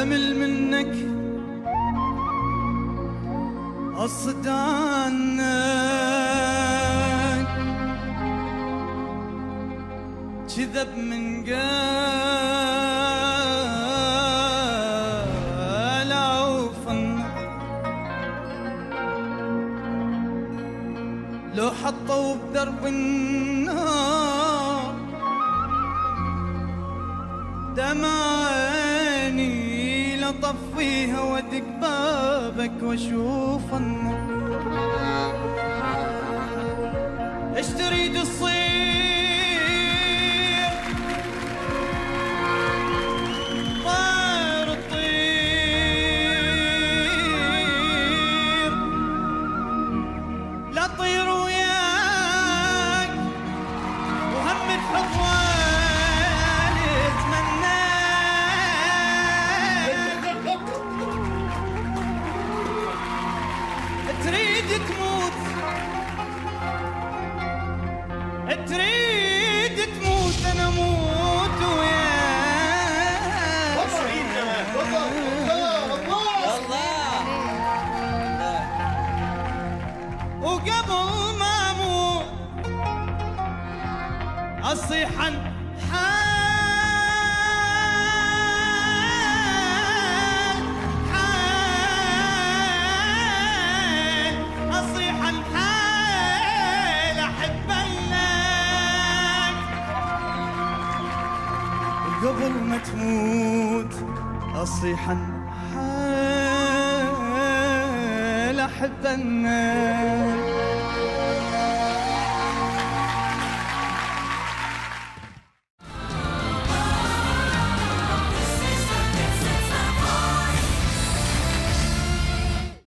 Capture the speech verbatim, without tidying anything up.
أمل منك أصد عنك كذب من قال عوفنك لو حطوا بدرب النار دمعاني لطفيها وادق بابك واشوف النور. ايش تريد تصير طير تطير لا طير وياك وهم تحط تريد تموت تريد تموت انا اموت وياك. وقبل ما اموت اصيح عن قبل ما تموت أصيح عن حال أحب الناس.